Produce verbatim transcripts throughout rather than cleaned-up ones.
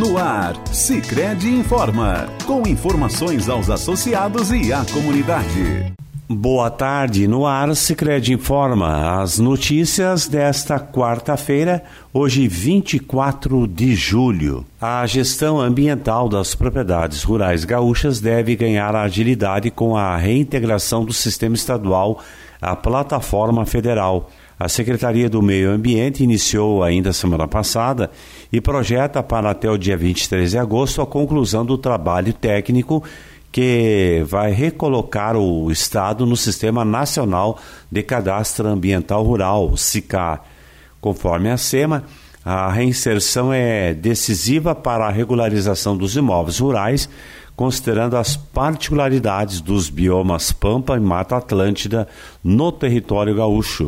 No ar, Sicredi informa, com informações aos associados e à comunidade. Boa tarde, no ar Sicredi informa, as notícias desta quarta-feira, hoje vinte e quatro de julho. A gestão ambiental das propriedades rurais gaúchas deve ganhar agilidade com a reintegração do sistema estadual à plataforma federal. A Secretaria do Meio Ambiente iniciou ainda semana passada e projeta para até o dia vinte e três de agosto a conclusão do trabalho técnico que vai recolocar o Estado no Sistema Nacional de Cadastro Ambiental Rural, SICAR. Conforme a SEMA, a reinserção é decisiva para a regularização dos imóveis rurais, considerando as particularidades dos biomas Pampa e Mata Atlântida no território gaúcho.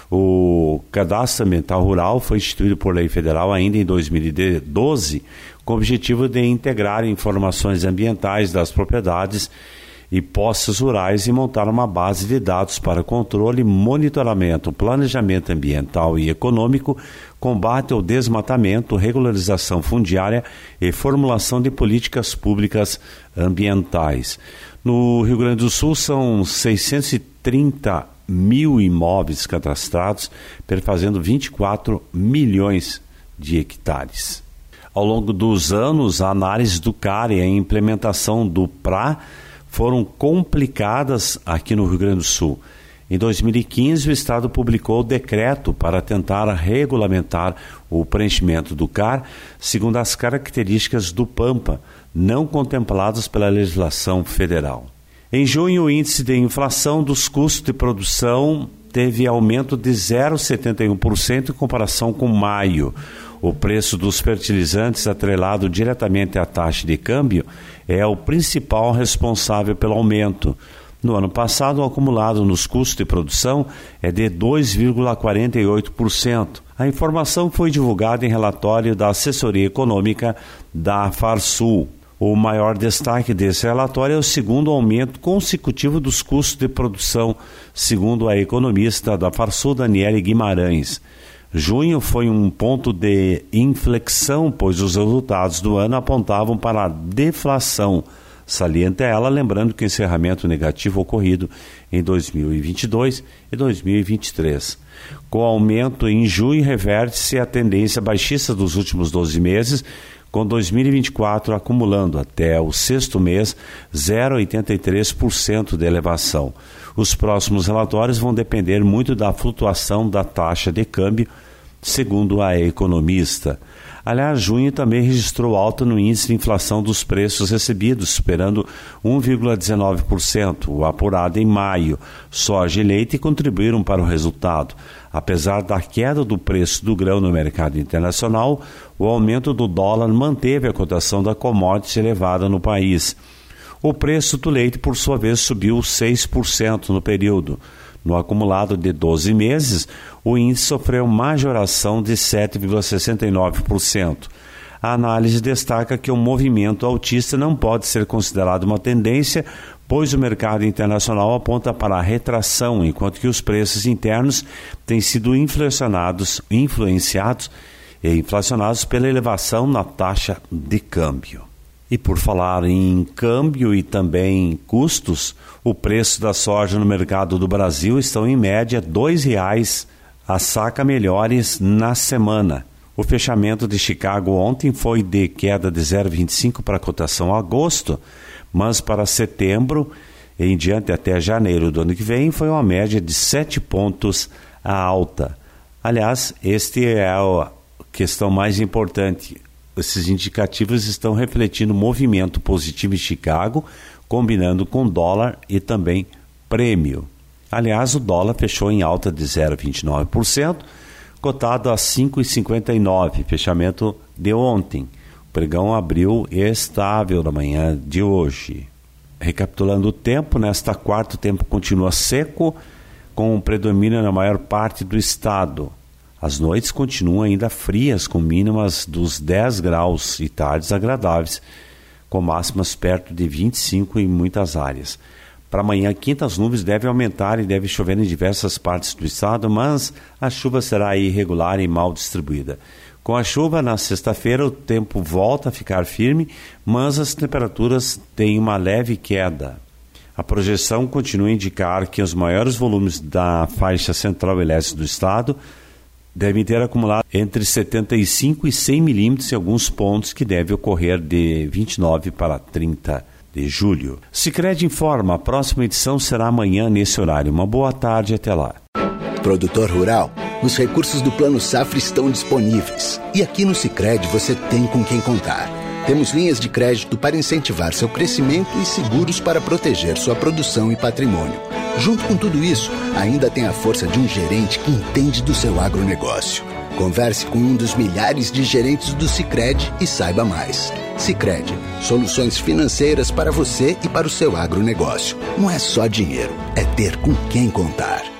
O Cadastro Ambiental Rural foi instituído por lei federal ainda em dois mil e doze, com o objetivo de integrar informações ambientais das propriedades e posses rurais e montar uma base de dados para controle, monitoramento, planejamento ambiental e econômico, combate ao desmatamento, regularização fundiária e formulação de políticas públicas ambientais. No Rio Grande do Sul são seiscentos e trinta mil imóveis cadastrados, perfazendo vinte e quatro milhões de hectares. Ao longo dos anos, a análise do C A R e a implementação do P R A foram complicadas aqui no Rio Grande do Sul. Em dois mil e quinze, o Estado publicou o decreto para tentar regulamentar o preenchimento do C A R segundo as características do Pampa, não contempladas pela legislação federal. Em junho, o índice de inflação dos custos de produção teve aumento de zero vírgula setenta e um por cento em comparação com maio. O preço dos fertilizantes, atrelado diretamente à taxa de câmbio, é o principal responsável pelo aumento. No ano passado, o acumulado nos custos de produção é de dois vírgula quarenta e oito por cento. A informação foi divulgada em relatório da Assessoria Econômica da Farsul. O maior destaque desse relatório é o segundo aumento consecutivo dos custos de produção, segundo a economista da Farsul, Daniele Guimarães. Junho foi um ponto de inflexão, pois os resultados do ano apontavam para a deflação. Salienta ela, lembrando que o encerramento negativo ocorrido em dois mil e vinte e dois e dois mil e vinte e três. Com o aumento em junho, reverte-se a tendência baixista dos últimos doze meses, com dois mil e vinte e quatro acumulando até o sexto mês zero vírgula oitenta e três por cento de elevação. Os próximos relatórios vão depender muito da flutuação da taxa de câmbio, segundo a economista. Aliás, junho também registrou alta no índice de inflação dos preços recebidos, superando um vírgula dezenove por cento, o apurado em maio. Soja e leite contribuíram para o resultado. Apesar da queda do preço do grão no mercado internacional, o aumento do dólar manteve a cotação da commodity elevada no país. O preço do leite, por sua vez, subiu seis por cento no período. No acumulado de doze meses, o índice sofreu majoração de sete vírgula sessenta e nove por cento. A análise destaca que o movimento altista não pode ser considerado uma tendência, pois o mercado internacional aponta para a retração, enquanto que os preços internos têm sido inflacionados, influenciados e inflacionados pela elevação na taxa de câmbio. E por falar em câmbio e também em custos, o preço da soja no mercado do Brasil estão em média dois reais a saca melhores na semana. O fechamento de Chicago ontem foi de queda de zero vírgula vinte e cinco para a cotação agosto, mas para setembro e em diante até janeiro do ano que vem foi uma média de sete pontos a alta. Aliás, este é a questão mais importante. Esses indicativos estão refletindo o movimento positivo em Chicago, combinando com dólar e também prêmio. Aliás, o dólar fechou em alta de zero vírgula vinte e nove por cento, cotado a cinco vírgula cinquenta e nove por cento, fechamento de ontem. O pregão abriu estável na manhã de hoje. Recapitulando o tempo, nesta quarta o tempo continua seco, com predomínio na maior parte do estado. As noites continuam ainda frias, com mínimas dos dez graus e tardes agradáveis, com máximas perto de vinte e cinco em muitas áreas. Para amanhã, quinta, as nuvens devem aumentar e deve chover em diversas partes do estado, mas a chuva será irregular e mal distribuída. Com a chuva na sexta-feira, o tempo volta a ficar firme, mas as temperaturas têm uma leve queda. A projeção continua a indicar que os maiores volumes da faixa central e leste do estado devem ter acumulado entre setenta e cinco e cem milímetros em alguns pontos, que deve ocorrer de vinte e nove para trinta de julho. Sicredi informa, a próxima edição será amanhã nesse horário. Uma boa tarde, até lá. Produtor rural, os recursos do Plano Safra estão disponíveis. E aqui no Sicredi você tem com quem contar. Temos linhas de crédito para incentivar seu crescimento e seguros para proteger sua produção e patrimônio. Junto com tudo isso, ainda tem a força de um gerente que entende do seu agronegócio. Converse com um dos milhares de gerentes do Sicredi e saiba mais. Sicredi, soluções financeiras para você e para o seu agronegócio. Não é só dinheiro, é ter com quem contar.